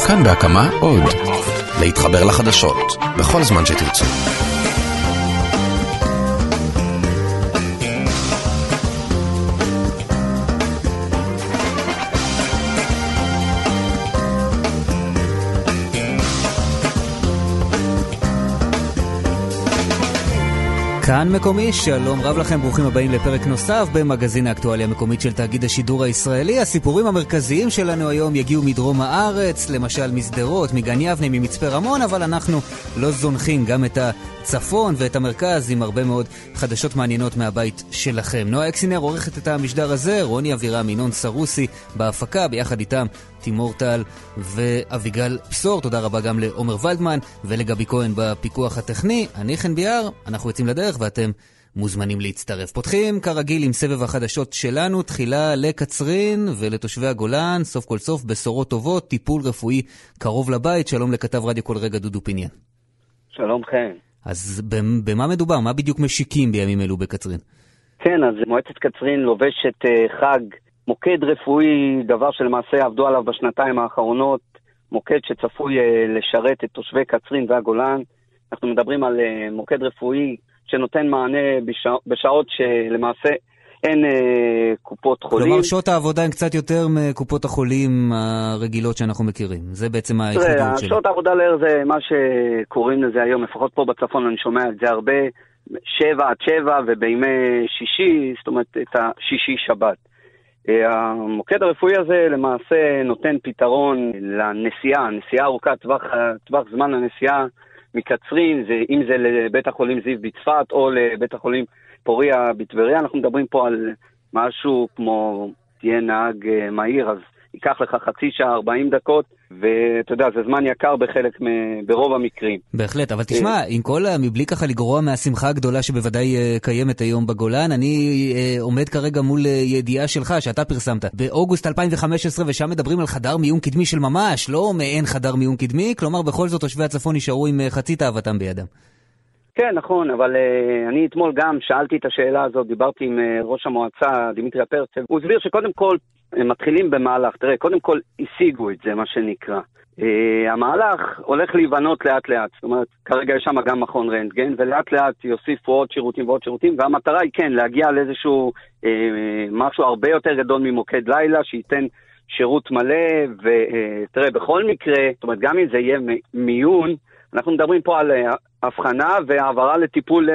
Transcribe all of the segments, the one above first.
כאן בהקמה עוד. להתחבר לחדשות, בכל זמן שתרצו. כאן מקומי, שלום רב לכם, ברוכים הבאים לפרק נוסף במגזין האקטואליה המקומית של תאגיד השידור הישראלי. הסיפורים המרכזיים שלנו היום יגיעו מדרום הארץ, למשל מסדרות, מגן יבנה, ממצפה רמון, אבל אנחנו לא זונחים גם את הצפון ואת המרכז עם הרבה מאוד חדשות מעניינות מהבית שלכם. נועה אקסינר עורכת את המשדר הזה, רוני אבירם, ינון סרוסי בהפקה, ביחד איתם תימור טל ואביגל פסור. תודה רבה גם לעומר ולדמן ולגבי כהן בפיקוח הטכני. אני חן ביאר, אנחנו יוצאים לדרך ואתם מוזמנים להצטרף. פותחים כרגיל עם סבב החדשות שלנו, תחילה לקצרין ולתושבי הגולן, סוף כל סוף בשורות טובות, טיפול רפואי קרוב לבית. שלום לכתב רדיו כל רגע דודו פיניאן. שלום חן. אז במה מדובר? מה בדיוק משיקים בימים אלו בקצרין? כן, אז מועצת קצרין לובשת חג מוקד רפואי, דבר שלמעשה עבדו עליו בשנתיים האחרונות, מוקד שצפוי לשרת את תושבי קצרין והגולן. אנחנו מדברים על מוקד רפואי שנותן מענה בשעות שלמעשה אין קופות חולים. כלומר, שעות העבודה הן קצת יותר מקופות החולים הרגילות שאנחנו מכירים. זה בעצם היחידות שלו. שעות העבודה לער זה מה שקוראים לזה היום, לפחות פה בצפון אני שומע את זה הרבה, 7-7 ובימי שישי, זאת אומרת את השישי שבת. המוקד הרפואי הזה למעשה נותן פתרון לנסיעה ארוכת טווח זמן לנסיעה מקצרין, אם זה לבית החולים זיו בצפת או לבית החולים פוריה בטבריה. אנחנו מדברים פה על משהו כמו תהיה נהג מהיר, אז ייקח לך חצי שעה 40 דקות, ואתה יודע, זה זמן יקר ברוב המקרים. בהחלט, אבל תשמע, עם כל מבלי ככה לגרוע מהשמחה הגדולה שבוודאי קיימת היום בגולן, אני עומד כרגע מול ידיעה שלך שאתה פרסמת באוגוסט 2015, ושם מדברים על חדר מיון קדמי של ממש, לא מעין חדר מיון קדמי, כלומר בכל זאת תושבי הצפון נשארו עם חצי תאוותם בידם. כן, נכון, אבל אני אתמול גם שאלתי את השאלה הזאת, דיברתי עם ראש המועצה דמיטרי פרצב, הוא הסביר שקודם כל הם מתחילים במהלך, תראה, קודם כל השיגו את זה, מה שנקרא. המהלך הולך להיבנות לאט לאט, זאת אומרת, כרגע יש שם גם מכון רנטגן, ולאט לאט יוסיפו עוד שירותים ועוד שירותים, והמטרה היא כן, להגיע לאיזשהו משהו הרבה יותר גדול ממוקד לילה, שייתן שירות מלא, ותראה, בכל מקרה, זאת אומרת, גם אם זה יהיה מיון, אנחנו מדברים פה על הבחנה והעברה לטיפול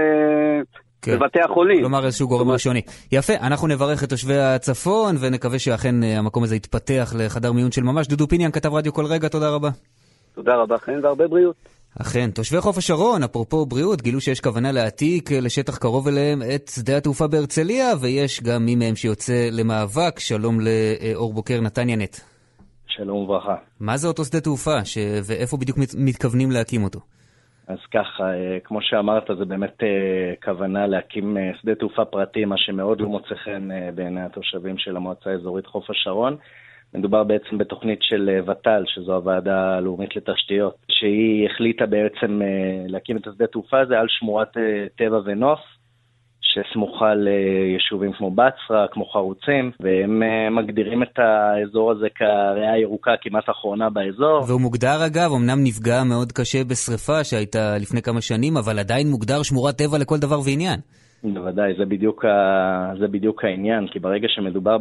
בבתי החולים. כלומר איזשהו גורם ראשוני. יפה, אנחנו נברך את תושבי הצפון ונקווה שאכן המקום הזה יתפתח לחדר מיון של ממש. דודו פיניאן, כתב רדיו כל רגע, תודה רבה. תודה רבה, חן, והרבה בריאות. אכן, תושבי חוף השרון, אפרופו בריאות, גילו שיש כוונה להעתיק לשטח קרוב אליהם את שדה התעופה בהרצליה, ויש גם מי מהם שיוצא למאבק. שלום לאור בוקר, נתניה נט. שלום וברכה. מה זה אותו שדה תעופה, ואיפה בדיוק מתכוונים להקים אותו? אז ככה, כמו שאמרת, זה באמת כוונה להקים שדה תעופה פרטי, מה שמאוד לא מוצא חן בעיני התושבים של המועצה האזורית חוף השרון. מדובר בעצם בתוכנית של ות"ל, שזו הוועדה הלאומית לתשתיות, שהיא החליטה בעצם להקים את השדה תעופה הזה על שמורת טבע ונוף, שסמוכה ליישובים כמו בצרה, כמו חרוצים, והם מגדירים את האזור הזה כריאה ירוקה כמעט אחרונה באזור. והוא מוגדר אגב, אמנם נפגע מאוד קשה בשריפה שהייתה לפני כמה שנים, אבל עדיין מוגדר שמורת טבע לכל דבר ועניין. בוודאי, זה בדיוק העניין, כי ברגע שמדובר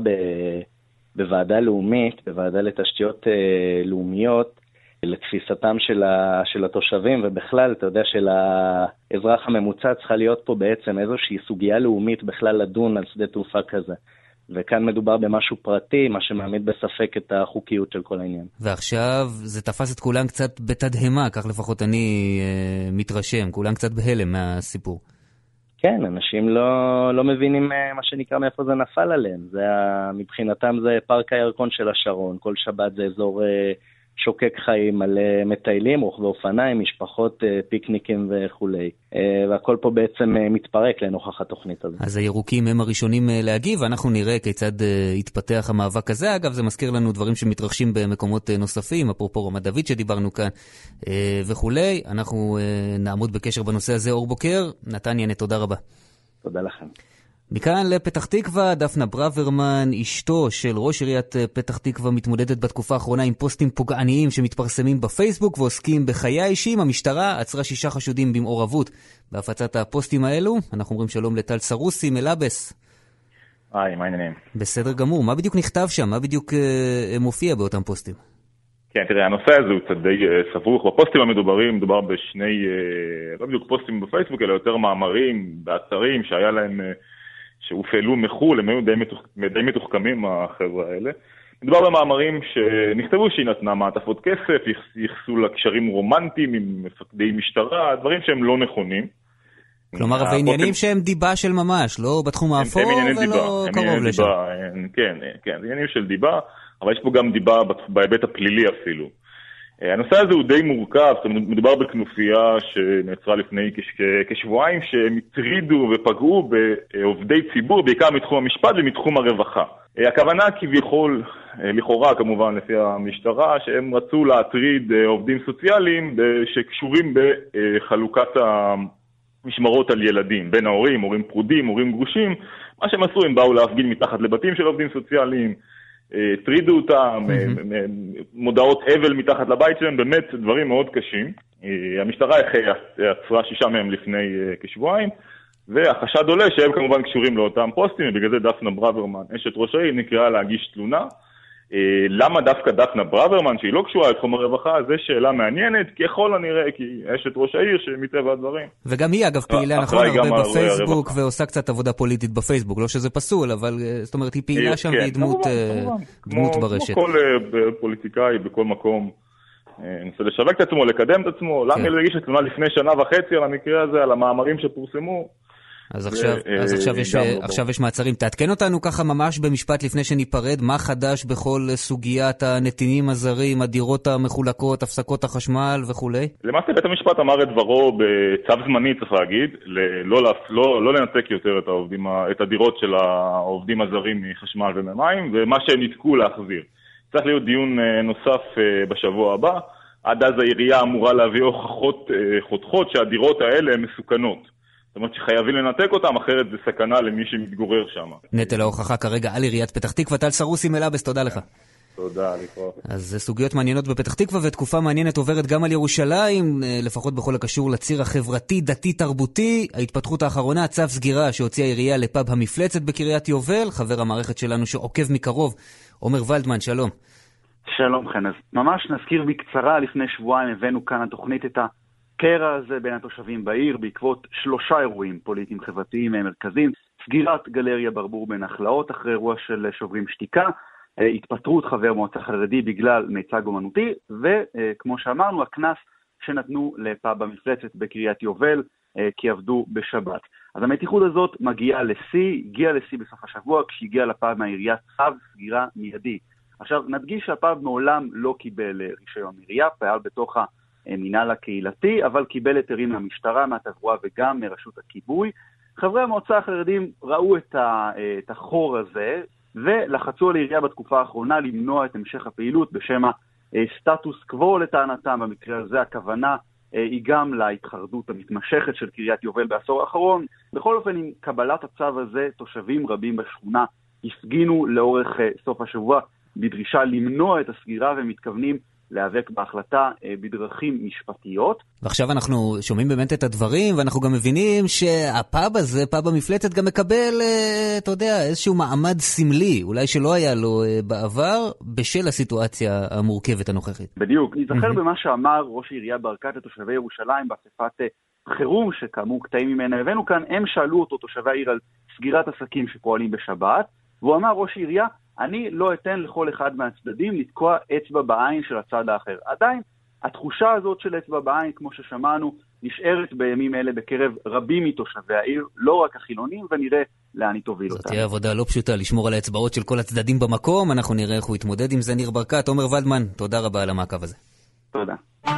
בוועדה לאומית, בוועדה לתשתיות לאומיות, לתפיסתם של התושבים, ובכלל, אתה יודע, של האזרח הממוצע צריכה להיות פה בעצם איזושהי סוגיה לאומית בכלל לדון על שדה תעופה כזה. וכאן מדובר במשהו פרטי, מה שמעמיד בספק את החוקיות של כל העניין. ועכשיו זה תפס את כולם קצת בתדהמה, כך לפחות אני מתרשם, כולם קצת בהלם מהסיפור. כן, אנשים לא מבינים מה שנקרא מאיפה זה נפל עליהם. מבחינתם זה פארק הירקון של השרון, כל שבת זה אזור שוקק חיים מלא מטיילים, רוכבי אופניים, משפחות, פיקניקים וכולי. והכל פה בעצם מתפרק לנוכח התוכנית הזאת. אז הירוקים הם הראשונים להגיב, ואנחנו נראה כיצד התפתח המאבק הזה. אגב, זה מזכיר לנו דברים שמתרחשים במקומות נוספים, אפרופו רמת דוד שדיברנו כאן וכולי. אנחנו נעמוד בקשר בנושא הזה. אור בוקר, נתניה נט, תודה רבה. תודה לכם. מכאן לפתח תקווה, דפנה ברוורמן, אשתו של ראש עיריית פתח תקווה, מתמודדת בתקופה האחרונה עם פוסטים פוגעניים שמתפרסמים בפייסבוק ועוסקים בחיי האישיים. המשטרה עצרה 6 חשודים במעורבות בהפצת הפוסטים האלו. אנחנו אומרים שלום לטל סרוסי מלאבס. היי, מה העניינים? בסדר גמור. מה בדיוק נכתב שם? מה בדיוק מופיע באותם פוסטים? כן, תראה, הנושא הזה הוא קצת די סבוך. בפוסטים המדוברים מדובר בשני, לא בדיוק פוסטים בפייסבוק, אלא יותר מאמרים באתרים שהיה להם, שהופעלו מחול, הם היו די מתוחכמים החבר'ה האלה. מדובר במאמרים שנכתבו שהיא נתנה מעטפות כסף, ייחסו לה קשרים רומנטיים עם מפקדי משטרה, דברים שהם לא נכונים. כלומר, העניינים שהם דיבה של ממש, לא בתחום האפור ולא קרוב לשם. כן, זה עניינים של דיבה, אבל יש פה גם דיבה בהיבט הפלילי אפילו. הנושא הזה הוא די מורכב, מדובר בכנופיה שנעצרה לפני כשבועיים, שהם הטרידו ופגעו בעובדי ציבור, בעיקר מתחום המשפט ומתחום הרווחה. הכוונה כביכול, לכאורה כמובן לפי המשטרה, שהם רצו להטריד עובדים סוציאליים שקשורים בחלוקת משמרות על ילדים, בין ההורים, הורים פרודים, הורים גרושים. מה שהם עשו, הם באו להפגין מתחת לבתים של עובדים סוציאליים, טרידו אותם, מודעות אבל מתחת לבית שלהם, באמת דברים מאוד קשים. המשטרה עצרה 6 מהם לפני כשבועיים, והחשד עולה שהם כמובן קשורים לאותם פוסטים, ובגלל זה דפנה ברוורמן, אשת ראש העיר, נקראה להגיש תלונה. למה דווקא דפנה ברוורמן, שהיא לא קשורה לתחום הרווחה, זו שאלה מעניינת, ככל הנראה, כי אשת ראש העיר שמטבע הדברים. וגם היא אגב פעילה, נכון, הרבה בפייסבוק, ועושה קצת עבודה פוליטית בפייסבוק, לא שזה פסול, אבל זאת אומרת, היא פעילה שם והיא דמות ברשת. כמו כל פוליטיקאי בכל מקום, ננסה לשווק את עצמו, לקדם את עצמו, למה היא להגיש תלונה לפני 1.5 שנה על המקרה הזה, על המאמרים שפורסמו? אז עכשיו יש מעצרים. תעדכן אותנו ככה ממש במשפט לפני שניפרד, מה חדש בכל סוגיית הנתינים הזרים, הדירות המחולקות, הפסקות החשמל וכו'? למעשה בית המשפט אמר את דברו בצו זמני, צריך להגיד, לא לנתק יותר את הדירות של העובדים הזרים מחשמל וממים, ומה שהם נתקו להחזיר. צריך להיות דיון נוסף בשבוע הבא. עד אז העירייה אמורה להביא הוכחות חותכות שהדירות האלה הן מסוכנות. זאת אומרת שחייבים לנתק אותם, אחרת זה סכנה למי שמתגורר שם. נטל ההוכחה כרגע על עיריית פתח תקווה. טל סרוסי מלאבס, תודה לך. תודה, לקרוא. אז סוגיות מעניינות בפתח תקווה, ותקופה מעניינת עוברת גם על ירושלים, לפחות בכל הקשור לציר החברתי, דתי, תרבותי. ההתפתחות האחרונה, צו סגירה שהוציאה העירייה לפאב המפלצת בקריית יובל. חבר המערכת שלנו שעוקב מקרוב, עומר ולדמן, שלום. שלום חן, אז ממש נזכיר בקצרה, לפני שבועיים הבאנו כאן התוכנית את הקרע הזה בין התושבים בעיר, בעקבות 3 אירועים פוליטיים חברתיים מרכזיים, סגירת גלריה ברבור בנחלאות אחרי אירוע של שוברים שתיקה, התפטרות חבר מועצה חרדי בגלל מיצג אומנותי, וכמו שאמרנו, הכנס שנתנו לפאב המפלצת בקריית יובל, כי עבדו בשבת. אז המתיחות הזאת הגיעה לשיא בסוף השבוע, כשהגיעה לפאב מהעירייה צו סגירה מיידי. עכשיו, נדגיש שהפאב מעולם לא קיבל רישיון עירייה, פעל בתוך המינהל הקהילתי, אבל קיבל היתרים מהמשטרה, מהתברואה וגם מרשות הכיבוי. חברי המועצה החרדים ראו את החור הזה, ולחצו על העירייה בתקופה האחרונה למנוע את המשך הפעילות בשם הסטטוס קוו לטענתם. במקרה הזה הכוונה היא גם להתחרדות המתמשכת של קריית יובל בעשור האחרון. בכל אופן, עם קבלת הצו הזה, תושבים רבים בשכונה הפגינו לאורך סוף השבוע בדרישה למנוע את הסגירה, ומתכוונים להיאבק בהחלטה בדרכים משפטיות. ועכשיו אנחנו שומעים באמת את הדברים, ואנחנו גם מבינים שהפאב הזה, פאב המפלצת, גם מקבל, אתה יודע, איזשהו מעמד סמלי, אולי שלא היה לו בעבר, בשל הסיטואציה המורכבת הנוכחית. בדיוק, נזכר במה שאמר ראש העירייה ברקת לתושבי ירושלים, באספת חירום שכאמור קטעים ממנה הבאנו כאן. הם שאלו אותו, תושבי העיר, על סגירת עסקים שפועלים בשבת, והוא אמר, ראש העירייה, אני לא אתן לכל אחד מהצדדים לתקוע אצבע בעין של הצד האחר. עדיין, התחושה הזאת של אצבע בעין, כמו ששמענו, נשארת בימים אלה בקרב רבים מתושבי העיר, לא רק החילונים, ונראה לאן היא תוביל אותה. זאת תהיה עבודה לא פשוטה לשמור על האצבעות של כל הצדדים במקום, אנחנו נראה איך הוא יתמודד עם זה. ניר ברקת, עומר ולדמן, תודה רבה על המעקב הזה. תודה.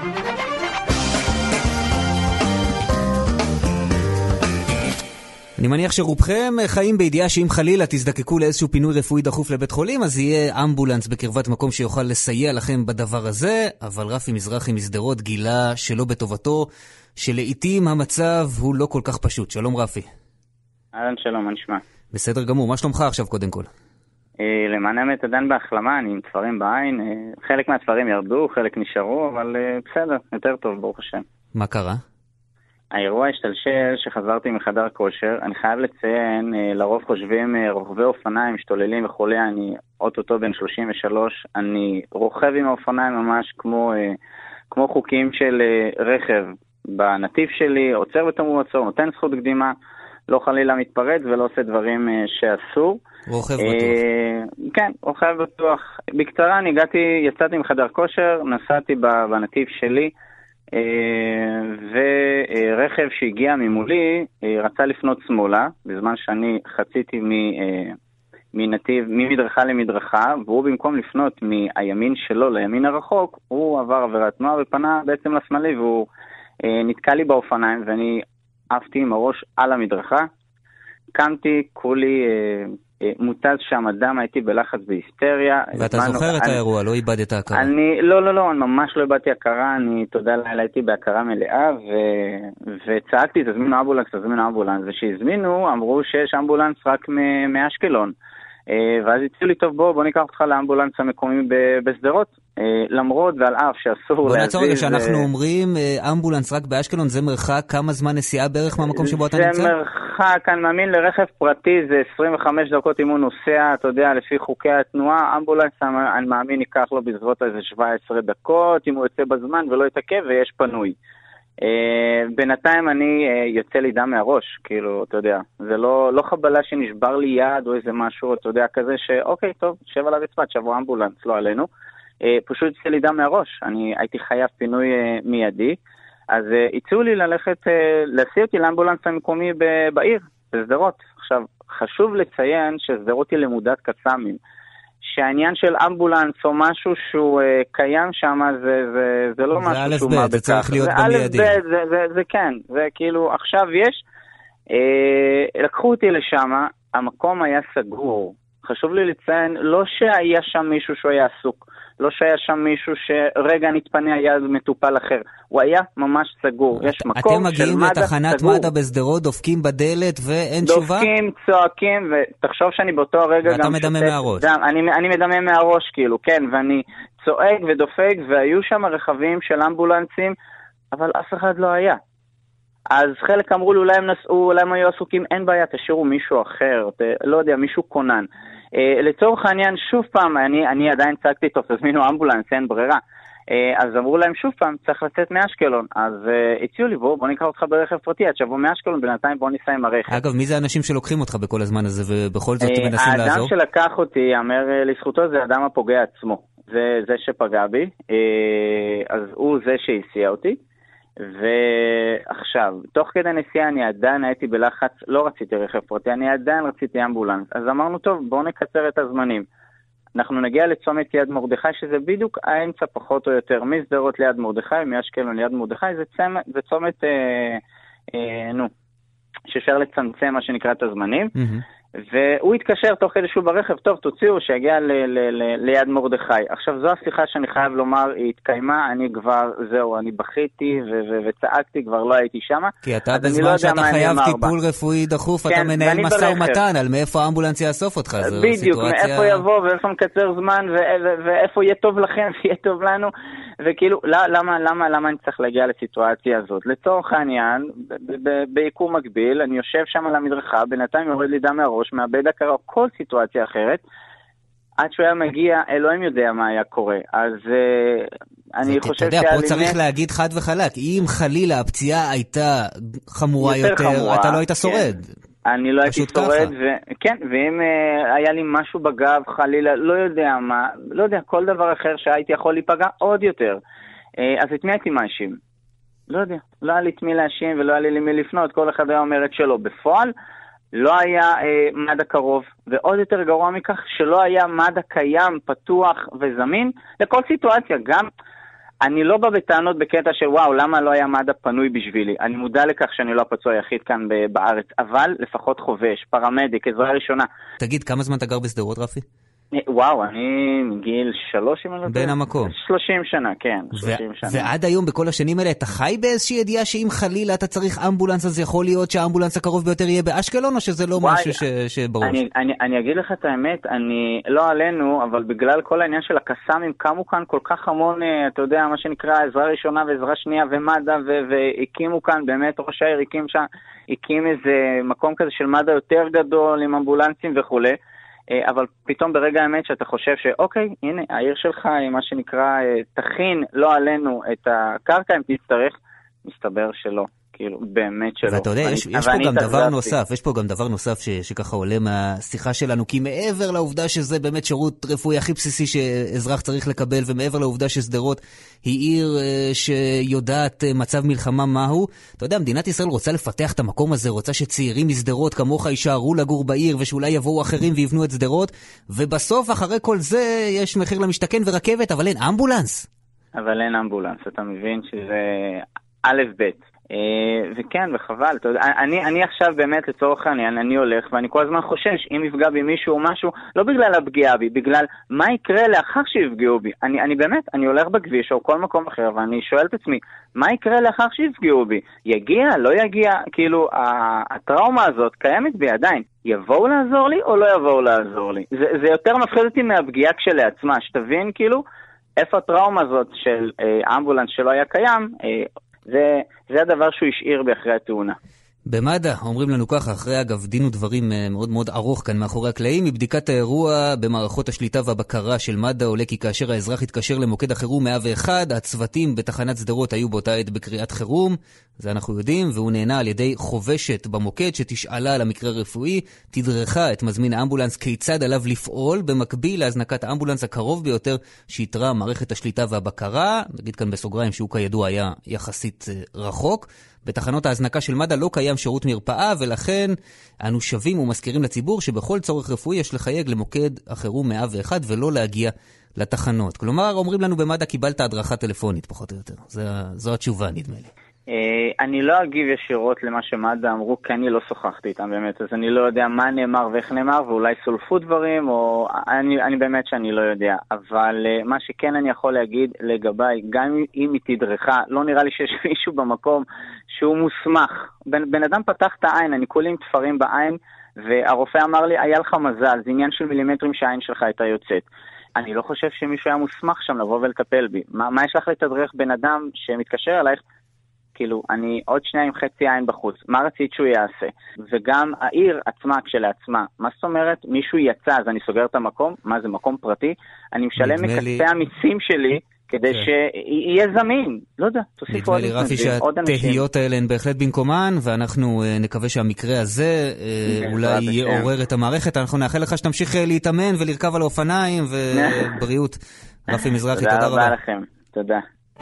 אני מניח שרובכם חיים בידיעה שאם חלילה תזדקקו לאיזשהו פינוי רפואי דחוף לבית חולים, אז יהיה אמבולנס בקרבת מקום שיוכל לסייע לכם בדבר הזה, אבל רפי מזרחי מסדרות גילה שלא בטובתו, שלעיתים המצב הוא לא כל כך פשוט. שלום רפי. אהלן, שלום, מה נשמע? בסדר גמור, מה שלומך עכשיו קודם כל? למען האמת עדיין בהחלמה, אני עם צפרים בעין, חלק מהצפרים ירדו, חלק נשארו, אבל בסדר, יותר טוב, ברוך השם. מה קרה? האירוע השתלשל שחזרתי מחדר כושר, אני חייב לציין, לרוב חושבים רוכבי אופניים, משתוללים וכולי, אני אוטוטו בן 33, אני רוכב עם האופניים ממש כמו חוקים של רכב בנתיב שלי, עוצר בתמרור עצור, נותן זכות קדימה, לא חלילה מתפרץ ולא עושה דברים שאסור. רוכב בטוח. כן, רוכב בטוח. בקצרה, יצאתי מחדר כושר, נסעתי בנתיב שלי, ורכב שהגיע ממולי רצה לפנות שמאלה, בזמן שאני חציתי ממדרכה למדרכה, והוא במקום לפנות מהימין שלו לימין הרחוק, הוא עבר עבירת תנועה ופנה בעצם לשמאלי, והוא נתקע לי באופניים, ואני עפתי עם הראש על המדרכה, קמתי, כולי מוטז שם אדם, הייתי בלחץ בהיסטריה. ואתה זוכר את האירוע, לא איבדת הכרה? לא, אני ממש לא איבדתי הכרה, אני תודה לילה, הייתי בהכרה מלאה, וצעקתי, תזמינו אמבולנס, ושהזמינו, אמרו שיש אמבולנס רק מאשקלון, ואז הציעו לי, טוב בוא ניקח אותך לאמבולנס המקומי בסדרות, למרות ועל אף שאסור בוא נעצור רגע, שאנחנו אומרים אמבולנס רק באשקלון, זה מרחק כמה זמן נסיעה בערך מהמקום שבו אתה נמצא? זה מרחק, אני מאמין לרכב פרטי, זה 25 דקות אם הוא נוסע, אתה יודע, לפי חוקי התנועה, אמבולנס אני מאמין ייקח לו בסביבות איזה 17 דקות, אם הוא יוצא בזמן ולא יתעכב ויש פנוי. בינתיים אני יוצא לי דם מהראש, כאילו, אתה יודע, זה לא חבלה שנשבר לי יד או איזה משהו, אתה יודע, כזה שאוקיי, טוב, שב על הרצפה, שבו אמבולנס, לא עלינו, פשוט יוצא לי דם מהראש, אני הייתי חייב פינוי מיידי, אז הציעו לי להסיע אותי לאמבולנס המקומי בעיר, בסדרות. עכשיו, חשוב לציין שסדרות היא למודת קסאמים, שהעניין של אמבולנס או משהו שהוא קיים שם, זה לא משהו שהוא מה בכך. זה צריך להיות במיידי. זה כן, זה כאילו, עכשיו יש, לקחו אותי לשם, המקום היה סגור. חשוב לי לציין, לא שהיה שם מישהו שהוא היה עסוק, לא שהיה שם מישהו שרגע נתפנה היה מטופל אחר, הוא היה ממש סגור. יש מקום אתם מגיעים לתחנת מד"א בסדרות, דופקים בדלת ואין תשובה? דופקים, צועקים, ותחשוב שאני באותו הרגע ואתה מדמה מהראש. אני מדמה מהראש כאילו, כן, ואני צועק ודופק, והיו שם רכבים של אמבולנסים, אבל אף אחד לא היה. אז חלק אמרו לי, אולי הם נסעו, אולי הם היו עסוקים, אין בעיה, תשאירו מישהו אחר, לא יודע, מישהו קונן. לצורך העניין, שוב פעם, אני עדיין צעקתי טוב, תזמינו אמבולנס, אין ברירה. אז אמרו להם שוב פעם, צריך לצאת מאשקלון. אז הציעו לי, בוא ניקח אותך ברכב פרטי, עד שבוא מאשקלון, בינתיים בוא ניסע עם הרכב. אגב, מי זה האנשים שלוקחים אותך בכל הזמן הזה, ובכל זאת מנסים לעזור? האדם שלקח אותי, אמר לזכותו, זה האדם הפוגע עצמו. זה שפגע בי, אז הוא זה שהסיע אותי. ועכשיו, תוך כדי נסיעה אני עדיין הייתי בלחץ, לא רציתי רכב פרטי, אני עדיין רציתי אמבולנס. אז אמרנו, טוב, בואו נקצר את הזמנים. אנחנו נגיע לצומת יד מרדכי, שזה בדיוק האמצע פחות או יותר, מסדרות ליד מרדכי, מאשקלון ליד מרדכי, זה צומת, שאפשר לצמצם מה שנקרא את הזמנים. והוא התקשר תוך כדי שהוא ברכב, טוב, תוציאו, שיגיע ליד מרדכי. עכשיו, זו השיחה שאני חייב לומר, היא התקיימה, אני כבר, זהו, אני בכיתי וצעקתי, כבר לא הייתי שמה. כי אתה בזמן שאתה חייב טיפול רפואי דחוף, אתה מנהל משא ומתן, על מאיפה האמבולנס יאסוף אותך. בדיוק, מאיפה יבוא ואיפה מקצר זמן, ואיפה יהיה טוב לכם ויהיה טוב לנו, וכאילו, למה אני צריך להגיע לסיטואציה הזאת? לצורך העניין, ביקום מקביל, אני יושב שם על המדרכה, בינתיים יורד לי דם מהראש, מאבד הכרה או כל סיטואציה אחרת, עד שהוא היה מגיע, אלוהים יודע מה היה קורה. אז אני חושב אתה יודע, פה צריך להגיד חד וחלק, אם חלילה הפציעה הייתה חמורה יותר, אתה לא היית שורד. אני לא הייתי שורד, כן, ואם היה לי משהו בגב, חלילה, לא יודע מה, לא יודע, כל דבר אחר שהייתי יכול להיפגע עוד יותר. אז את מי הייתי מאשים? לא יודע, לא היה לי את מי להאשים ולא היה לי למי לפנות, כל אחד היה אומר את שלו. בפועל, לא היה מד"א קרוב, ועוד יותר גרוע מכך, שלא היה מד"א קיים, פתוח וזמין, לכל סיטואציה. גם אני לא בא בטענות בקטע של וואו, למה לא היה מד"א פנוי בשבילי? אני מודע לכך שאני לא הפצוע היחיד כאן בארץ, אבל לפחות חובש, פרמדיק, עזרה ראשונה. תגיד, כמה זמן אתה גר בסדרות, רפי? וואו, אני מגיל 3, בין המקום. 30 שנה, כן. 30 שנה. ועד היום בכל השנים האלה, אתה חי באיזושהי ידיעה שאם חלילה אתה צריך אמבולנס, אז יכול להיות שהאמבולנס הקרוב ביותר יהיה באשקלון, או שזה לא משהו שבראש? אני אגיד לך את האמת, אני לא עלינו, אבל בגלל כל העניין של הקסאמים, קמו כאן כל כך המון, אתה יודע, מה שנקרא עזרה ראשונה ועזרה שנייה ומד"א, והקימו כאן, באמת ראש העיר הקים איזה מקום כזה של מד"א יותר גדול עם אמבולנסים וכו'. אבל פתאום ברגע האמת שאתה חושב שאוקיי, הנה, העיר שלך היא מה שנקרא, תכין לא עלינו את הקרקע אם תצטרך, מסתבר שלא, כאילו, באמת שלא. ואתה יודע, יש פה גם דבר נוסף, יש פה גם דבר נוסף שככה עולה מהשיחה שלנו, כי מעבר לעובדה שזה באמת שירות רפואי הכי בסיסי שאזרח צריך לקבל, ומעבר לעובדה ששדרות היא עיר שיודעת מצב מלחמה מהו, אתה יודע, מדינת ישראל רוצה לפתח את המקום הזה, רוצה שצעירים משדרות כמוך יישארו לגור בעיר, ושאולי יבואו אחרים ויבנו את שדרות, ובסוף אחרי כל זה יש מחיר למשתכן ורכבת, אבל אין אמבולנס. אבל אין אמבולנס, אתה מבין שזה א' ב'. וכן, וחבל, אני עכשיו באמת לצורך העניין, אני הולך ואני כל הזמן חושש, אם יפגע בי מישהו או משהו, לא בגלל הפגיעה בי, בגלל מה יקרה לאחר שיפגעו בי. אני באמת, אני הולך בכביש או כל מקום אחר ואני שואל את עצמי, מה יקרה לאחר שיפגעו בי? יגיע, לא יגיע, כאילו הטראומה הזאת קיימת בי עדיין. יבואו לעזור לי או לא יבואו לעזור לי? זה יותר מפחיד אותי מהפגיעה כשלעצמה, שתבין כאילו איפה הטראומה הזאת של אמבולנס שלא היה קיים, זה הדבר שהוא השאיר באחרי התאונה. במד"א אומרים לנו ככה, אחרי אגב דין ודברים מאוד מאוד ארוך כאן מאחורי הקלעים, מבדיקת האירוע במערכות השליטה והבקרה של מד"א עולה כי כאשר האזרח התקשר למוקד החירום 101, הצוותים בתחנת שדרות היו באותה עת בקריאת חירום, זה אנחנו יודעים, והוא נהנה על ידי חובשת במוקד שתשאלה על המקרה רפואי, תדרכה את מזמין האמבולנס כיצד עליו לפעול, במקביל להזנקת האמבולנס הקרוב ביותר שיתרה מערכת השליטה והבקרה, נגיד כאן בסוגריים שהוא כידוע היה יחסית רחוק. בתחנות ההזנקה של מד"א לא קיים שירות מרפאה, ולכן אנו שווים ומזכירים לציבור שבכל צורך רפואי יש לחייג למוקד החירום 101 ולא להגיע לתחנות. כלומר, אומרים לנו במד"א קיבלת הדרכה טלפונית, פחות או יותר. זו התשובה, נדמה לי. אני לא אגיב ישירות למה שמד"א אמרו, כי אני לא שוחחתי איתם באמת, אז אני לא יודע מה נאמר ואיך נאמר, ואולי סולפו דברים, או אני באמת שאני לא יודע, אבל מה שכן אני יכול להגיד לגביי, גם אם היא תדרכה, לא נראה לי שיש מישהו במקום שהוא מוסמך. בן אדם פתח את העין, אני כולי עם תפרים בעין, והרופא אמר לי, היה לך מזל, זה עניין של מילימטרים שהעין שלך הייתה יוצאת. אני לא חושב שמישהו היה מוסמך שם לבוא ולטפל בי. מה יש לך לתדרך בן אדם שמתקשר אלייך? כאילו, אני עוד 2.5 עין בחוץ. מה רצית שהוא יעשה? וגם העיר עצמה כשלעצמה. מה זאת אומרת? מישהו יצא, אז אני סוגר את המקום? מה זה, מקום פרטי? אני משלם מכספי המיסים שלי כדי שיהיה זמין. לא יודע, תוסיפו עוד אנשים. נדמה לי, רפי, שהתהיות האלה הן בהחלט במקומן, ואנחנו נקווה שהמקרה הזה אולי יעורר את המערכת. אנחנו נאחל לך שתמשיך להתאמן ולרכב על האופניים, ובריאות. רפי מזרחי, תודה רבה. תודה רבה לכם. תודה.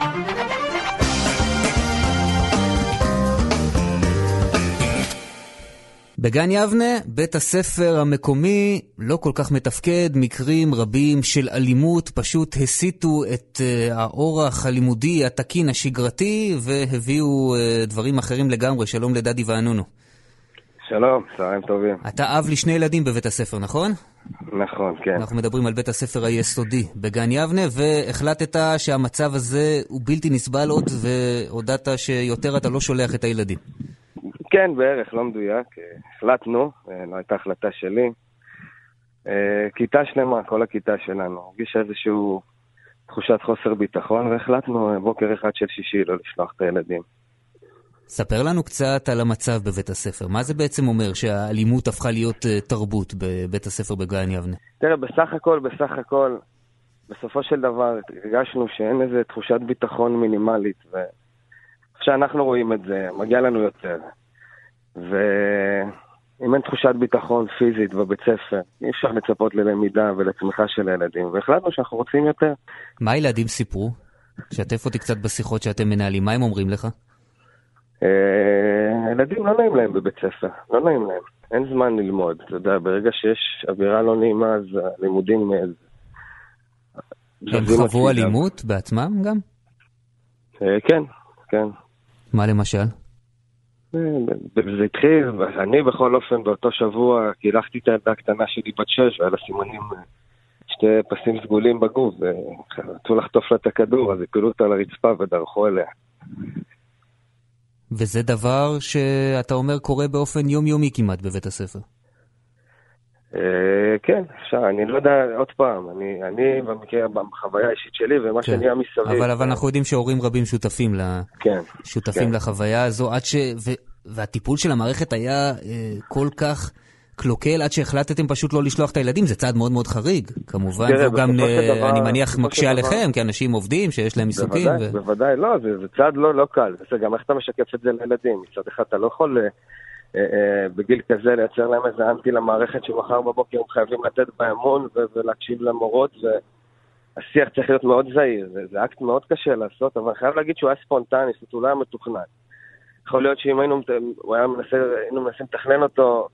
בגן יבנה, בית הספר המקומי לא כל כך מתפקד, מקרים רבים של אלימות פשוט הסיטו את האורח הלימודי, התקין, השגרתי, והביאו דברים אחרים לגמרי. שלום לדדי וענונו. שלום, צהריים טובים. אתה אב לשני ילדים בבית הספר, נכון? נכון, כן. אנחנו מדברים על בית הספר היסודי בגן יבנה, והחלטת שהמצב הזה הוא בלתי נסבל עוד, והודעת שיותר אתה לא שולח את הילדים. כן, בערך, לא מדויק. החלטנו, לא הייתה החלטה שלי. כיתה שלמה, כל הכיתה שלנו, הרגישה איזשהו תחושת חוסר ביטחון, והחלטנו בוקר אחד של שישי לא לשלוח את הילדים. ספר לנו קצת על המצב בבית הספר. מה זה בעצם אומר שהאלימות הפכה להיות תרבות בבית הספר בגן יבנה? תראה, בסך הכל, בסופו של דבר הרגשנו שאין איזו תחושת ביטחון מינימלית, וכשאנחנו רואים את זה, מגיע לנו יותר. ואם אין תחושת ביטחון פיזית בבית ספר, אי אפשר לצפות ללמידה ולצמיחה של הילדים, והחלטנו שאנחנו רוצים יותר. מה הילדים סיפרו? שתף אותי קצת בשיחות שאתם מנהלים, מה הם אומרים לך? הילדים לא נעים להם בבית ספר, לא נעים להם, אין זמן ללמוד, אתה יודע, ברגע שיש אווירה לא נעימה, אז הלימודים... הם חוו אלימות בעצמם גם? כן, כן. מה למשל? זה התחיל, אני בכל אופן באותו שבוע קילחתי את הילדה הקטנה שלי בת 6, והיה לה סימנים שתי פסים סגולים בגוף, ורצו לחטוף לה את הכדור, אז הפילו אותה לרצפה ודרכו אליה. וזה דבר שאתה אומר קורה באופן יומיומי כמעט בבית הספר. כן, אפשר, אני לא יודע, עוד פעם, אני במקרה, בחוויה האישית שלי, ומה שנהיה מסביב. אבל אנחנו יודעים שהורים רבים שותפים לחוויה הזו, והטיפול של המערכת היה כל כך קלוקל, עד שהחלטתם פשוט לא לשלוח את הילדים. זה צעד מאוד מאוד חריג, כמובן, וגם אני מניח מקשה עליכם, כי אנשים עובדים שיש להם עיסוקים. בוודאי, לא, זה צעד לא קל, זה גם איך אתה משקף את זה לילדים, מצד אחד אתה לא יכול בגיל כזה לייצר להם איזה אנטי למערכת שמחר בבוקר הם חייבים לתת באמון ולהקשיב למורות, והשיח צריך להיות מאוד זהיר, זה אקט מאוד קשה לעשות, אבל חייב להגיד שהוא היה ספונטני, זאת אומרת, הוא לא היה מתוכנן. יכול להיות שאם היינו מנסים לתכנן אותו,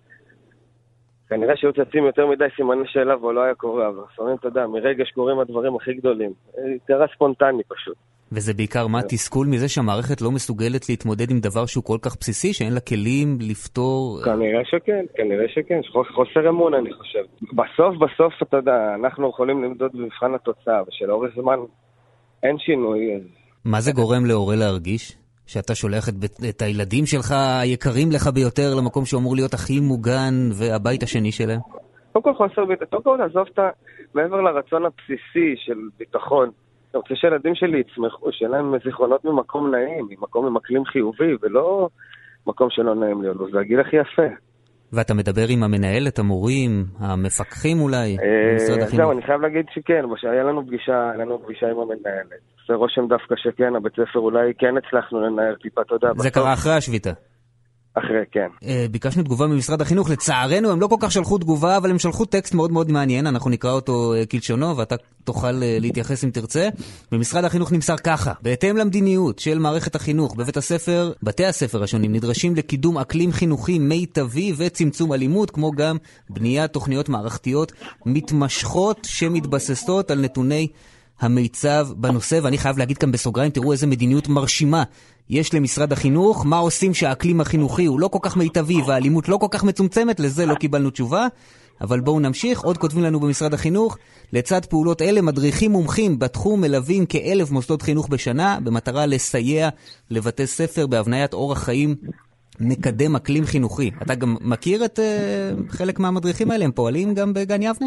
כנראה שהיו צצים יותר מדי סימני שאלה והוא לא היה קורה, אבל לפעמים אתה יודע, מרגע שקורים הדברים הכי גדולים, קרה ספונטני פשוט. וזה בעיקר מה תסכול מזה שהמערכת לא מסוגלת להתמודד עם דבר שהוא כל כך בסיסי, שאין לה כלים לפתור... כנראה שכן, חוסר אמון אני חושב. בסוף אתה יודע, אנחנו יכולים למדוד במבחן התוצאה, ושלאורך זמן אין שינוי. מה זה גורם להורה להרגיש? שאתה שולח את הילדים שלך היקרים לך ביותר למקום שאמור להיות הכי מוגן והבית השני שלהם? קודם כל חוסר ביטחון, קודם כל עזוב את מעבר לרצון הבסיסי של ביטחון. אני רוצה שהילדים שלי יצמחו, שיהיה להם זיכרונות ממקום נעים, ממקום אקלים חיובי, ולא מקום שלא נעים להיות. זה הגיל הכי יפה. ואתה מדבר עם המנהלת, המורים, המפקחים אולי, במשרד החינוך? זהו, אני חייב להגיד שכן, היה לנו פגישה עם המנהלת. זה רושם דווקא שכן, הבית ספר אולי כן הצלחנו לנהל טיפה, תודה. זה קרה אחרי השביתה? אחרי, כן. ביקשנו תגובה ממשרד החינוך, לצערנו הם לא כל כך שלחו תגובה, אבל הם שלחו טקסט מאוד מאוד מעניין, אנחנו נקרא אותו כלשונו, ואתה תוכל להתייחס אם תרצה. במשרד החינוך נמסר ככה: בהתאם למדיניות של מערכת החינוך בבית הספר, בתי הספר השונים נדרשים לקידום אקלים חינוכי מיטבי וצמצום אלימות, כמו גם בניית תוכניות מערכתיות מתמשכות שמתבססות על נתוני המיצב בנושא. ואני חייב להגיד כאן בסוגריים, תראו איזה מדיניות מרשימה יש למשרד החינוך. מה עושים שהאקלים החינוכי הוא לא כל כך מיטבי והאלימות לא כל כך מצומצמת? לזה לא קיבלנו תשובה, אבל בואו נמשיך. עוד כותבים לנו במשרד החינוך: לצד פעולות אלה, מדריכים מומחים בתחום מלווים כ1,000 מוסדות חינוך בשנה, במטרה לסייע לבתי ספר בהבניית אורח חיים מקדם אקלים חינוכי. אתה גם מכיר את חלק מהמדריכים האלה? הם פועלים גם בגן יבנה?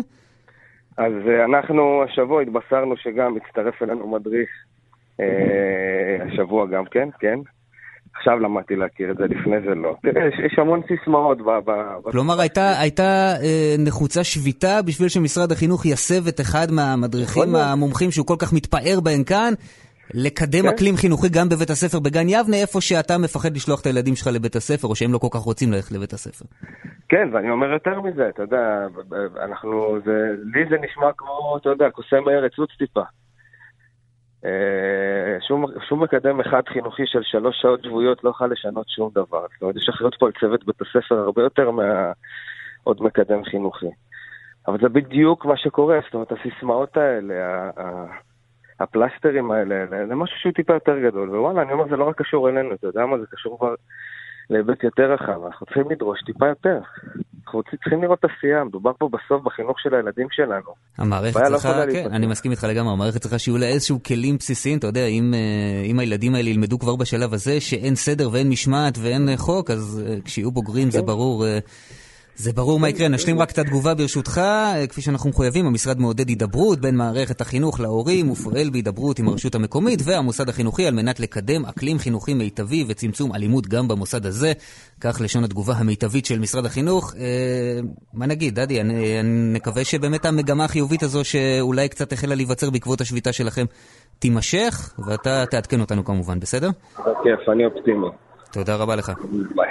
אז אנחנו השבוע התבשרנו שגם הצטרף אלינו מדריך, השבוע גם כן. עכשיו למדתי להכיר את זה, לפני זה לא. תראה, יש המון סיסמאות. כלומר, הייתה נחוצה שביתה בשביל שמשרד החינוך יסב את אחד מהמדריכים המומחים שהוא כל כך מתפאר בהן כאן, לקדם אקלים חינוכי גם בבית הספר בגן יבנה, איפה שאתה מפחד לשלוח את הילדים שלך לבית הספר, או שהם לא כל כך רוצים ללכת לבית הספר. כן, ואני אומר יותר מזה, אתה יודע, לי זה נשמע כמו, אתה יודע, קוסם ארץ טיפה. שום מקדם אחד חינוכי של 3 שעות שבועיות לא יכול לשנות שום דבר. זאת אומרת, יש אחריות פה על צוות בית הספר הרבה יותר עוד מקדם חינוכי. אבל זה בדיוק מה שקורה, זאת אומרת, הסיסמאות האלה, הפלסטרים האלה, זה משהו שהוא טיפה יותר גדול, ווואלה, אני אומר, זה לא רק קשור אלינו, אתה יודע מה, זה קשור כבר להיבט יותר רחב, אנחנו צריכים לדרוש טיפה יותר, אנחנו צריכים לראות עשייה, מדובר פה בסוף בחינוך של הילדים שלנו. המערכת צריכה, כן, אני מסכים איתך לגמרי, המערכת צריכה שיהיו לה איזשהו כלים בסיסיים, אתה יודע, אם הילדים האלה ילמדו כבר בשלב הזה, שאין סדר ואין משמעת ואין חוק, אז כשיהיו בוגרים זה ברור... זה ברור מה יקרה. נשלים רק את התגובה ברשותך. כפי שאנחנו מחויבים, המשרד מעודד הידברות בין מערכת החינוך להורים, ופועל בהידברות עם הרשות המקומית והמוסד החינוכי על מנת לקדם אקלים חינוכי מיטבי וצמצום אלימות גם במוסד הזה. כך לשון התגובה המיטבית של משרד החינוך. מה נגיד, דדי? אני נקווה שבאמת המגמה החיובית הזו שאולי קצת החלה להיווצר בעקבות השביתה שלכם תימשך, ואתה תעדכן אותנו כמובן, בסדר? בכיף, אני אופטימי. תודה רבה לך. ביי.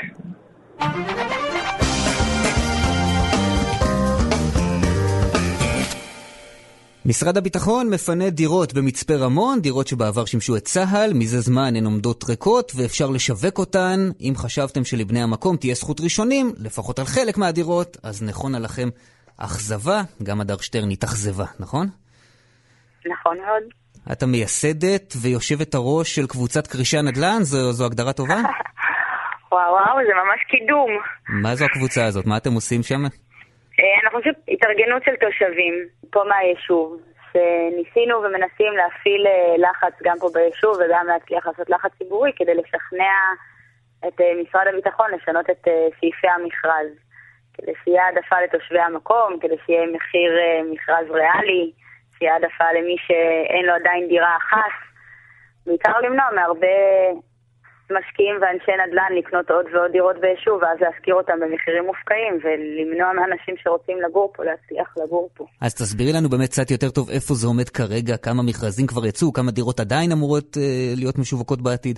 משרד הביטחון מפנה דירות במצפה רמון, דירות שבעבר שימשו את צהל, מזה זמן הן עומדות ריקות ואפשר לשווק אותן. אם חשבתם שלבני המקום תהיה זכות ראשונים, לפחות על חלק מהדירות, אז נכונה לכם אכזבה, גם הדר שטרן התאכזבה, נכון? נכון מאוד. אתה מייסדת ויושבת הראש של קבוצת קרישי נדל"ן, זו הגדרה טובה? וואו, זה ממש קידום. מה זו הקבוצה הזאת? מה אתם עושים שם? אנחנו פשוט התארגנות של תושבים פה מהיישוב, שניסינו ומנסים להפעיל לחץ גם פה ביישוב וגם להצליח לעשות לחץ ציבורי כדי לשכנע את משרד הביטחון לשנות את סעיפי המכרז, כדי שיהיה העדפה לתושבי המקום, כדי שיהיה מחיר מכרז ריאלי, שיהיה העדפה למי שאין לו עדיין דירה אחת, בעיקר למנוע מהרבה משקיעים ואנשי נדל"ן לקנות עוד ועוד דירות ביישוב, ואז להשכיר אותם במחירים מופקעים, ולמנוע מאנשים שרוצים לגור פה, להצליח לגור פה. אז תסבירי לנו באמת קצת יותר טוב איפה זה עומד כרגע, כמה מכרזים כבר יצאו, כמה דירות עדיין אמורות להיות משווקות בעתיד?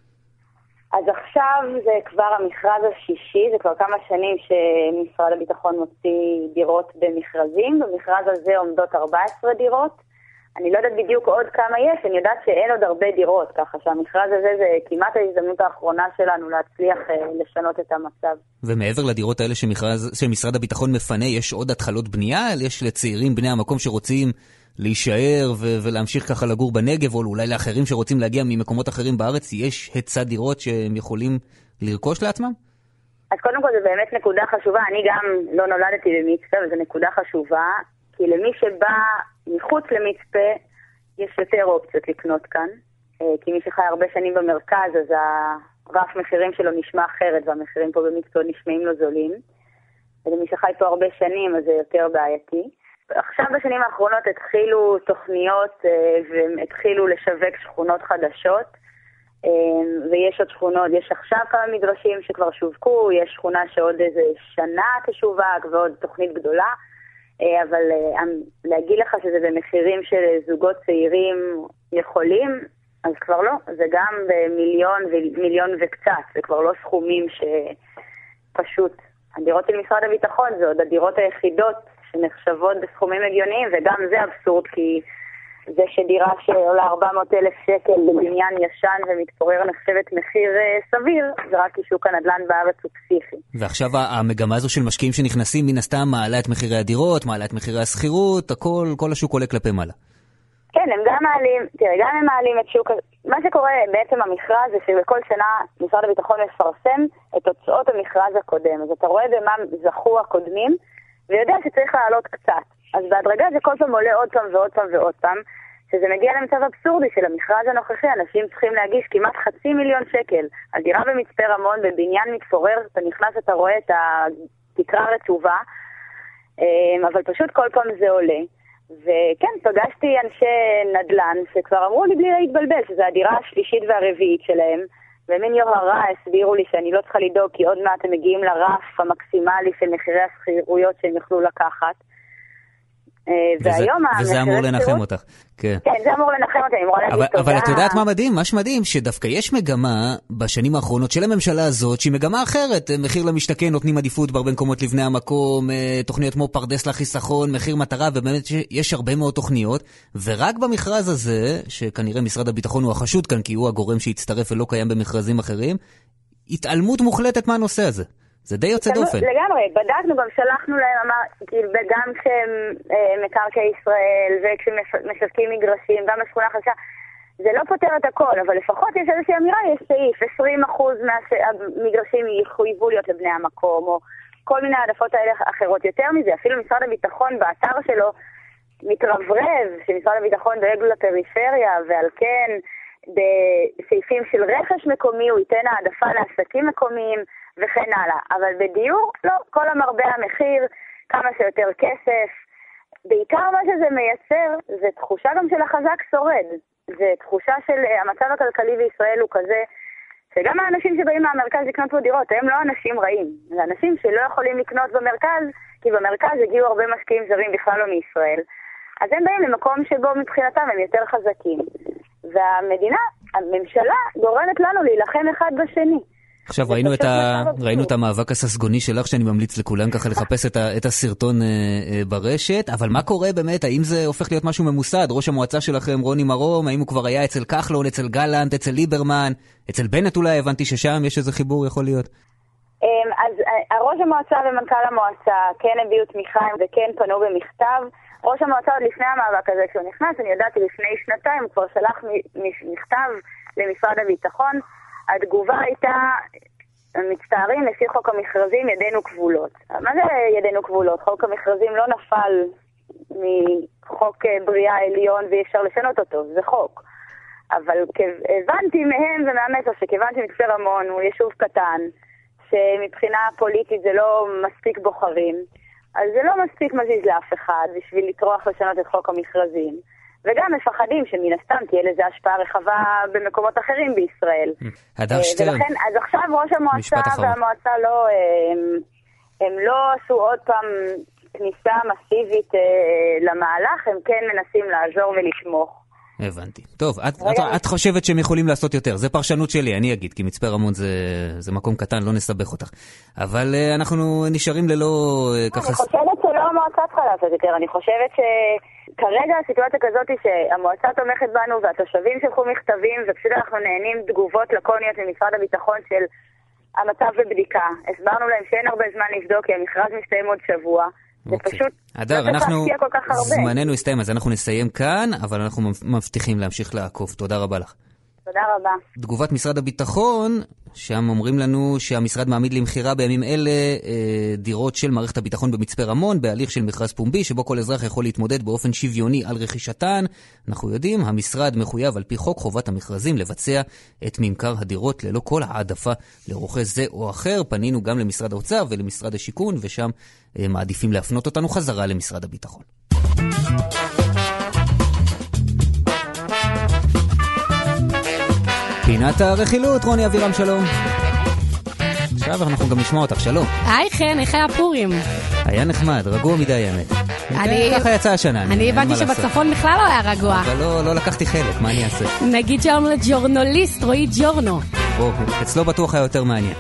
אז עכשיו זה כבר המכרז השישי, זה כבר כמה שנים שמשרד הביטחון מוציא דירות במכרזים, במכרז הזה עומדות 14 דירות, אני לא יודעת בדיוק עוד כמה יש, אני יודעת שאין עוד הרבה דירות, ככה שהמכרז הזה זה כמעט ההזדמנות האחרונה שלנו להצליח לשנות את המצב. ומעבר לדירות האלה שמשרד הביטחון מפנה, יש עוד התחלות בנייה? יש לצעירים בני המקום שרוצים להישאר ולהמשיך ככה לגור בנגב, או אולי לאחרים שרוצים להגיע ממקומות אחרים בארץ, יש היצע דירות שהם יכולים לרכוש לעצמם? אז קודם כל זה באמת נקודה חשובה, אני גם לא נולדתי במצפה, וזו נקודה חשובה, כי למי שבא מחוץ למצפה, יש יותר אופציות לקנות כאן, כי מי שחי הרבה שנים במרכז, אז הרף מחירים שלו נשמע אחרת, והמחירים פה במצפה נשמעים לו זולים, ולמי שחי פה הרבה שנים, אז זה יותר בעייתי. עכשיו בשנים האחרונות התחילו תוכניות, והתחילו לשווק שכונות חדשות, ויש עוד שכונות, יש עכשיו כמה מגרשים שכבר שווקו, יש שכונה שעוד איזה שנה תשווק, ועוד תוכנית גדולה, אבל להגיד לך שזה במחירים של זוגות צעירים יכולים, אז כבר לא, זה גם במיליון וקצת, זה כבר לא סכומים שפשוט, הדירות של משרד הביטחון זה עוד הדירות היחידות שנחשבות בסכומים הגיוניים, וגם זה אבסורד, כי זה שדירה שעולה 400,000 שקל בבניין ישן ומתפורר נחשבת מחיר סביר, זה רק כי שוק הנדל"ן בארץ הוא פסיכי. ועכשיו המגמה הזו של משקיעים שנכנסים מן הסתם מעלה את מחירי הדירות, מעלה את מחירי השכירות, כל השוק עולה כלפי מעלה. כן, הם גם מעלים, תראה, גם הם מעלים את שוק, מה שקורה בעצם המכרז זה שבכל שנה משרד הביטחון מפרסם את תוצאות המכרז הקודם, אז אתה רואה במה זכו הקודמים, ויודע שצריך לעלות קצת. אז בהדרגה זה כל פעם עולה עוד פעם ועוד פעם ועוד פעם, שזה מגיע למצב אבסורדי של המכרז הנוכחי, אנשים צריכים להגיש כמעט 500,000 שקל על דירה במצפה רמון, בבניין מתפורר, אתה נכנס, אתה רואה את התקרה רטובה, אבל פשוט כל פעם זה עולה. וכן, פגשתי אנשי נדל"ן שכבר אמרו לי בלי להתבלבל, שזו הדירה השלישית והרביעית שלהם, ומין יוהרה הסבירו לי שאני לא צריכה לדאוג, כי עוד מעט הם מגיעים לרף המקסימלי של מחירי השכירויות שהם יוכלו לקחת. וזה אמור לנחם אותך. כן, זה אמור לנחם אותך. אבל את יודעת מה מדהים? מה שמדהים שדווקא יש מגמה בשנים האחרונות של הממשלה הזאת, שהיא מגמה אחרת. מחיר למשתכן נותנים עדיפות בהרבה מקומות לבני המקום, תוכניות כמו פרדס לחיסכון, מחיר מטרה, ובאמת יש הרבה מאוד תוכניות, ורק במכרז הזה, שכנראה משרד הביטחון הוא החשוד כאן, כי הוא הגורם שהצטרף ולא קיים במכרזים אחרים, התעלמות מוחלטת מהנושא הזה. זה די יוצא דופן. לגמרי, בדקנו, גם שלחנו להם, גם כשמקרקעי ישראל וכשמשווקים מגרשים, גם בשכונה חדשה, זה לא פותר את הכל, אבל לפחות יש איזושהי אמירה, יש סעיף, 20% מהמגרשים יחויבו להיות לבני המקום, או כל מיני העדפות האלה אחרות. יותר מזה, אפילו משרד הביטחון באתר שלו מתרברב, שמשרד הביטחון דואג לפריפריה, ועל כן בסעיפים של רכש מקומי הוא ייתן העדפה לעסקים מקומיים, וכן הלאה. אבל בדיור, לא, כל המרבה המחיר, כמה שיותר כסף. בעיקר מה שזה מייצר, זה תחושה גם של החזק שורד. זה תחושה של המצב הכלכלי בישראל הוא כזה, שגם האנשים שבאים מהמרכז לקנות פה דירות, הם לא אנשים רעים. זה אנשים שלא יכולים לקנות במרכז, כי במרכז הגיעו הרבה משקיעים זרים בכלל לא מישראל. אז הם באים למקום שבו מבחינתם הם יותר חזקים. והמדינה, הממשלה, גורמת לנו להילחם אחד בשני. עכשיו ראינו את המאבק הססגוני שלך, שאני ממליץ לכולם ככה לחפש את הסרטון ברשת, אבל מה קורה באמת? האם זה הופך להיות משהו ממוסד? ראש המועצה שלכם, רוני מרום, האם הוא כבר היה אצל כחלון, אצל גלנט, אצל ליברמן, אצל בנט אולי? הבנתי ששם יש איזה חיבור יכול להיות. אז ראש המועצה ומנכ"ל המועצה כן הביעו תמיכה וכן פנו במכתב. ראש המועצה עוד לפני המאבק הזה כשהוא נכנס, אני יודעת לפני שנתיים, הוא כבר שלח מכתב למשרד הביטחון. התגובה הייתה מצטערים, לפי חוק המכרזים ידינו כבולות. מה זה ידינו כבולות? חוק המכרזים לא נפל מחוק בריאה עליון ואי אפשר לשנות אותו, זה חוק. אבל הבנתי מהם ומהמסר שכיוון שמצפה רמון הוא יישוב קטן, שמבחינה פוליטית זה לא מספיק בוחרים, אז זה לא מספיק מזיז לאף אחד בשביל לטרוח לשנות את חוק המכרזים. וגם מפחדים שמן הסתם תהיה לזה השפעה רחבה במקומות אחרים בישראל. ולכן, אז עכשיו ראש המועצה והמועצה לא, הם לא עשו עוד פעם כניסה מסיבית למהלך, הם כן מנסים לעזור ולשמוך. הבנתי. טוב, את חושבת שהם יכולים לעשות יותר. זה פרשנות שלי, אני אגיד, כי מצפה רמון זה מקום קטן, לא נסבך אותך. אבל אנחנו נשארים ללא ככה... אני חושבת שלא המועצה צריכה לעשות יותר. אני חושבת שכרגע הסיטואציה כזאת היא שהמועצה תומכת בנו והתושבים שלחו מכתבים, ופשוט אנחנו נהנים תגובות לקוניות ממשרד הביטחון של המצב בבדיקה. הסברנו להם שאין הרבה זמן לבדוק, כי המכרז מסתיים עוד שבוע. זה פשוט... אדר, זמננו הסתיים, אז אנחנו נסיים כאן, אבל אנחנו מבטיחים להמשיך לעקוב. תודה רבה לך. תודה רבה. תגובת משרד הביטחון, שם אומרים לנו שהמשרד מעמיד למחירה בימים אלה דירות של מערכת הביטחון במצפה רמון, בהליך של מכרז פומבי, שבו כל אזרח יכול להתמודד באופן שוויוני על רכישתן. אנחנו יודעים, המשרד מחויב על פי חוק חובת המכרזים לבצע את ממכר הדירות ללא כל העדפה לרוכש זה או אחר. פנינו גם למשרד האוצר ולמשרד השיכון, ושם מעדיפים להפנות אותנו חזרה למשרד הביטחון. פינת הרכילות, רוני אבירם, שלום. עכשיו אנחנו גם נשמע אותך, שלום. היי חן, איך היה פורים? היה נחמד, רגוע מדי האמת. ככה יצא השנה. אני הבנתי שבצפון בכלל לא היה רגוע. אבל לא לקחתי חלק, מה אני אעשה? נגיד שלום לג'ורנליסט רועי ג'ורנו. אצלו בטוח היה יותר מעניין.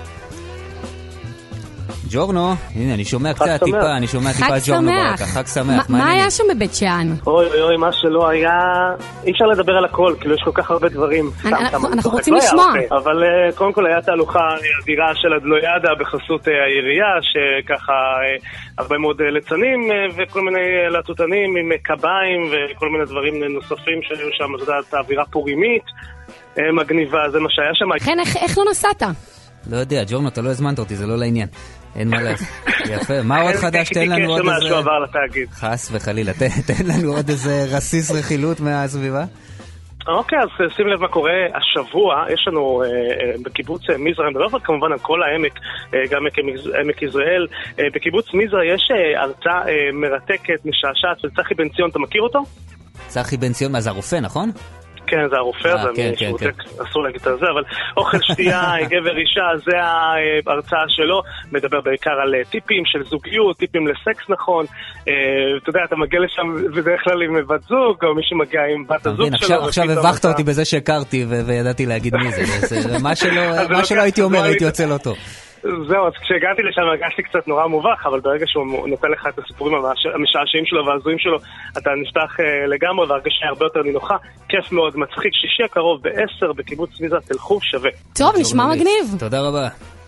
ג'ורנו, הנה, אני שומע קצת טיפה, אני שומע טיפה ג'ורנו ברקע. חג שמח. מה היה שם בבית שאן? אוי, מה שלא היה... אי אפשר לדבר על הכל, כאילו יש כל כך הרבה דברים. אנחנו רוצים לשמוע. אבל קודם כל היה תהלוכה אדירה של הדלויאדה בחסות העירייה, שככה הרבה מאוד ליצנים וכל מיני לטוטנים עם קביים וכל מיני דברים נוספים שהיו שם, זאת אומרת, האווירה פורימית מגניבה, זה מה שהיה שם. כן, איך לא נסעת? לא יודע, ג'ורנו, אתה לא הזמנת אותי, זה לא לעניין. אין מה לעשות. יפה. מה עוד חדש? תן לנו עוד איזה... חס וחלילה. תן לנו עוד איזה רסיס רכילות מהסביבה. אוקיי, אז שים לב מה קורה השבוע. יש לנו בקיבוץ מזרע, אני מדבר כמובן על כל העמק, גם עמק יזרעאל. בקיבוץ מזרע יש הרצאה מרתקת, משעשעת של צחי בן ציון, אתה מכיר אותו? צחי בן ציון, מה זה הרופא, נכון? כן, זה הרופא, אסור להגיד את זה, אבל אוכל שתייה, גבר אישה, זה ההרצאה שלו, מדבר בעיקר על טיפים של זוגיות, טיפים לסקס נכון, אתה יודע, אתה מגיע לשם בדרך כלל עם בת זוג, או מי שמגיע עם בת הזוג שלו. עכשיו הבחת אותי בזה שהכרתי וידעתי להגיד מי זה, מה שלא הייתי אומר, הייתי יוצא לא טוב. זהו, אז כשהגעתי לשם הרגשתי קצת נורא מובך, אבל ברגע שהוא נותן לך את הסיפורים המשעשעים שלו והזויים שלו, אתה נפתח לגמרי והרגשה הרבה יותר נינוחה. כיף מאוד, מצחיק, שישי הקרוב ב-10 בקיבוץ מזרע, תלכו שווה. טוב, נשמע מגניב. תודה רבה.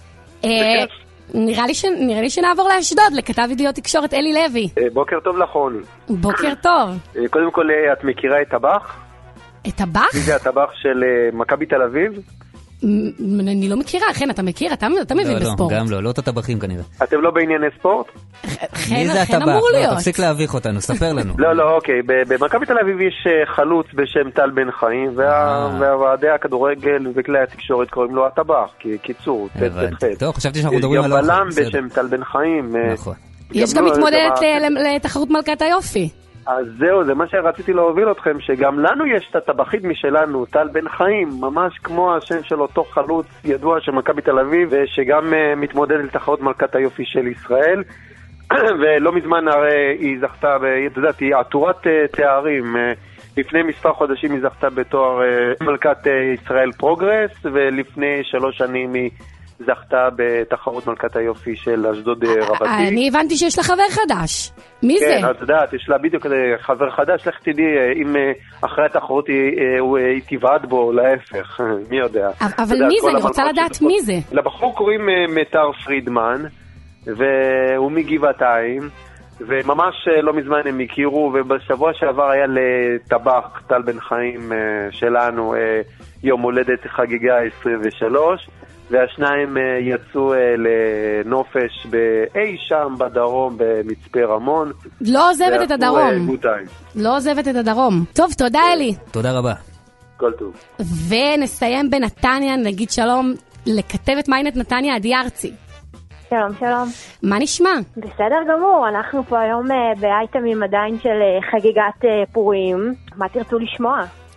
נראה לי שנעבור לאשדוד, לכתב ידיעות תקשורת אלי לוי. בוקר טוב לכון. בוקר טוב. קודם כל, את מכירה את טבח? את טבח? זה הטבח של מכבי תל אביב? אני לא מכירה, חן, אתה מכיר? אתה מבין בספורט. גם לא את הטבחים כנראה. אתם לא בענייני ספורט? מי זה הטבח? תפסיק להביך אותנו, ספר לנו. לא, אוקיי. במכבי תל אביב יש חלוץ בשם טל בן חיים, והוועדי הכדורגל וכלי התקשורת קוראים לו הטבח, קיצור, טוב, חשבתי שאנחנו מדברים על אוכל. יש גם בלם בשם טל בן חיים. נכון. יש גם מתמודדת לתחרות מלכת היופי. אז זהו, זה מה שרציתי להוביל אתכם, שגם לנו יש את הטבחית משלנו, טל בן חיים, ממש כמו השם של אותו חלוץ ידוע של מכבי תל אביב, ושגם מתמודד לתחרות מלכת היופי של ישראל, ולא מזמן הרי היא זכתה, אתה יודעת, היא עטורת תארים, לפני מספר חודשים היא זכתה בתואר מלכת ישראל פרוגרס, ולפני 3 שנים היא זכתה בתחרות מלכת היופי של אשדוד רבתי. אני הבנתי שיש לה חבר חדש. מי זה? כן, את יודעת, יש לה בדיוק חבר חדש, לך תדעי אם אחרי התחרות היא תבעד בו, להפך, מי יודע. אבל מי זה? אני רוצה לדעת מי זה. לבחור קוראים מטר פרידמן, והוא מגבעתיים, וממש לא מזמן הם הכירו, ובשבוע שעבר היה לטבח, טל בן חיים שלנו, יום הולדת חגיגה 23, והשניים יצאו לנופש באי שם בדרום במצפה רמון. לא עוזבת את הדרום. לא עוזבת את הדרום. טוב, תודה אלי. תודה רבה. כל טוב. ונסיים בנתניה, נגיד שלום לכתבת מיינט נתניה, עדי ארצי. שלום, שלום. מה נשמע? בסדר גמור, אנחנו פה היום באייטמים עדיין של חגיגת פורים. מה תרצו לשמוע?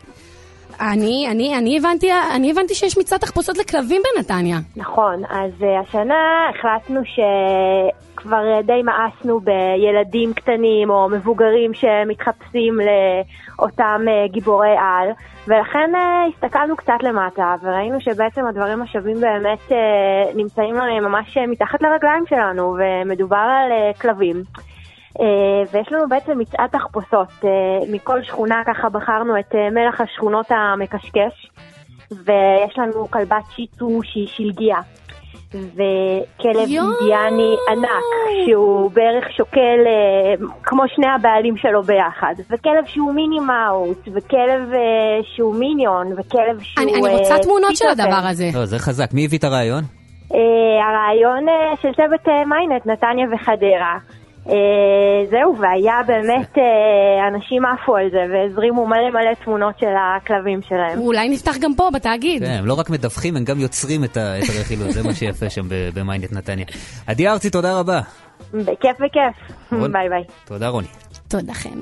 אני הבנתי שיש מצעד תחפושות לכלבים בנתניה. נכון, אז השנה החלטנו שכבר די מאסנו בילדים קטנים או מבוגרים שמתחפשים לאותם גיבורי על, ולכן הסתכלנו קצת למטה וראינו שבעצם הדברים השווים באמת נמצאים ממש מתחת לרגליים שלנו, ומדובר על כלבים. ויש לנו בעצם מצעד תחפושות. מכל שכונה ככה בחרנו את מלך השכונות המקשקש, ויש לנו כלבת שיצו שהיא שלגיה, וכלב אינדיאני ענק שהוא בערך שוקל כמו שני הבעלים שלו ביחד, וכלב שהוא מיני מאוס, וכלב שהוא מיניון, וכלב שהוא אני רוצה תמונות של הדבר הזה. זה חזק. מי הביא את הרעיון? הרעיון של צוות מיינט נתניה וחדרה. זהו, והיה באמת אנשים עפו על זה והזרימו מלא תמונות של הכלבים שלהם. אולי נפתח גם פה בתאגיד. כן, הם לא רק מדווחים, הם גם יוצרים את הרכילות. זה מה שיפה שם במיינט נתניה. עדי ארצי, תודה רבה. בכיף. ביי ביי. תודה רוני. תודה חן.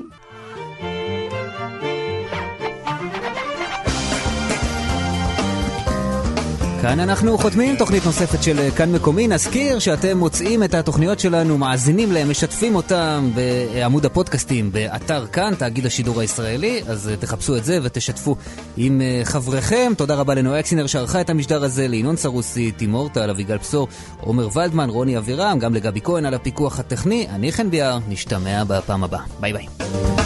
כאן אנחנו חותמים תוכנית נוספת של כאן מקומי. נזכיר שאתם מוצאים את התוכניות שלנו, מאזינים להם, משתפים אותם בעמוד הפודקאסטים באתר כאן, תאגיד השידור הישראלי, אז תחפשו את זה ותשתפו עם חבריכם. תודה רבה לנועה אקסינר שערכה את המשדר הזה, לינון סרוסי, תימור טל, אביגל פסור, עומר ולדמן, רוני אבירם, גם לגבי כהן על הפיקוח הטכני. אני חן ביאר, נשתמע בפעם הבאה. ביי ביי.